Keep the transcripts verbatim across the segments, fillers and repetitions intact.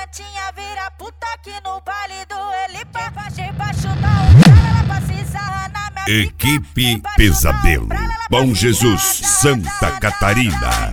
santinha vira puta aqui no baile do Elipa. Debaixo da umbrella, ela passa e sarra na minha pica. Equipe Pesadelo, Bom Jesus, Santa Catarina.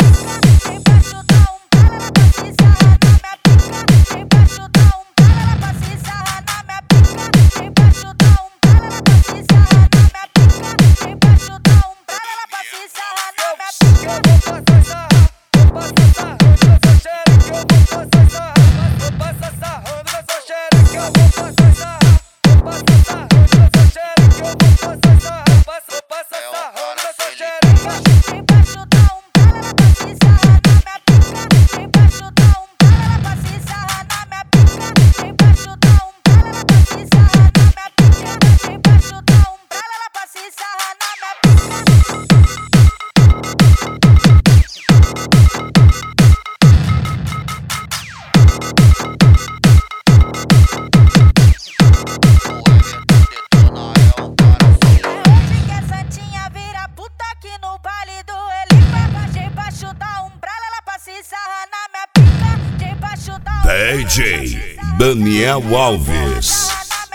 D J Daniel Alves.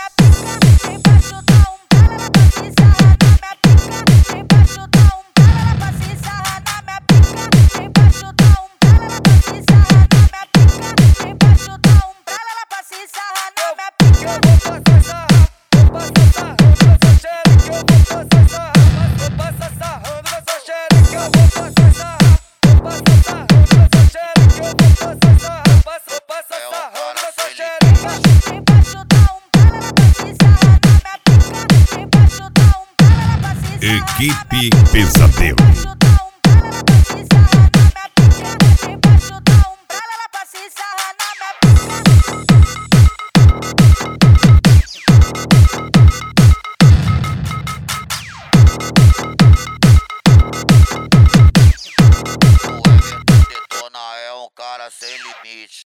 Equipe Pesadelo. Detona é um cara sem limite.